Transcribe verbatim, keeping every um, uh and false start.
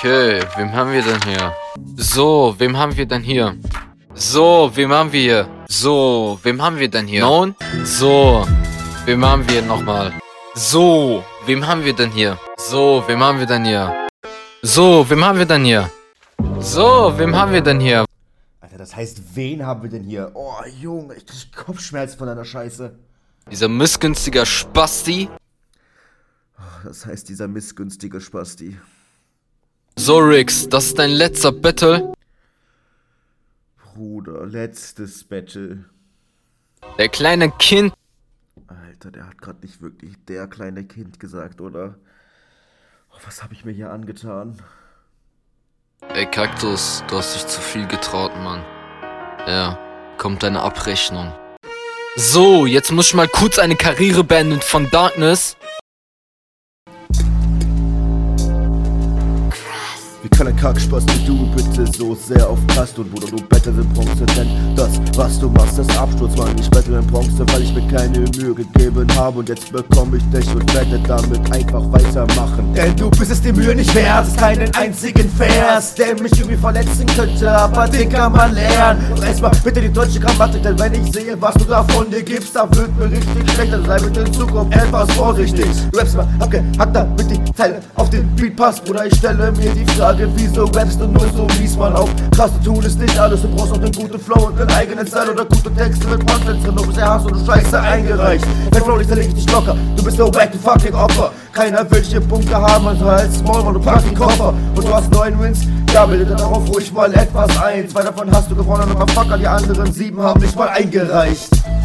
Okay, wem haben wir denn hier? So, wem haben wir denn hier? So, wem haben wir hier? So, wem haben wir denn hier? Nun? So, wem haben wir nochmal? So, wem haben wir denn hier? So, wem haben wir denn hier? So, wem haben wir denn hier? So, wem haben wir denn hier? Alter, das heißt, wen haben wir denn hier? Oh, Junge, ich krieg Kopfschmerzen von deiner Scheiße. Dieser missgünstiger Spasti? Das heißt, dieser missgünstige Spasti. So, Rix, das ist dein letzter Battle. Bruder, letztes Battle. Der kleine Kind. Alter, der hat gerade nicht wirklich der kleine Kind gesagt, oder? Oh, was habe ich mir hier angetan? Ey, Kaktus, du hast dich zu viel getraut, Mann. Ja, kommt deine Abrechnung. So, jetzt muss ich mal kurz eine Karriere beenden von Darkness. Wie kann ein Kackspaß wie du bitte so sehr auf Passt und Bruder, du Battle in Bronze, denn das, was du machst, ist Absturz, Mann, ich Battle in Bronze, weil ich mir keine Mühe gegeben habe und jetzt bekomme ich dich und werde damit einfach weitermachen. Denn du bist es die Mühe nicht wert, es keinen einzigen Vers, der mich irgendwie verletzen könnte, aber den kann man lernen. Und erstmal bitte die deutsche Grammatik, denn wenn ich sehe, was du da von dir gibst, da wird mir richtig schlecht, dann sei bitte in Zukunft etwas vorsichtig. Du rappst mal abgehackt, damit die Zeile auf den Beat passt, oder ich stelle mir die Frage, wieso rappst du nur so mies, man auf? Krass, zu tun ist nicht alles, du brauchst auch den guten Flow und den eigenen Style oder gute Texte mit Punchlines drin, du bisher hast du Scheiße eingereicht. Mein Flow, ich zerleg ich dich locker, du bist so back to fucking Opfer. Keiner will hier Punkte haben, also als Small, man, du packst den Koffer und du hast neun Wins, ja, bilde dann darauf ruhig mal etwas ein. Zwei davon hast du gewonnen, aber fuck, die anderen sieben haben nicht mal eingereicht.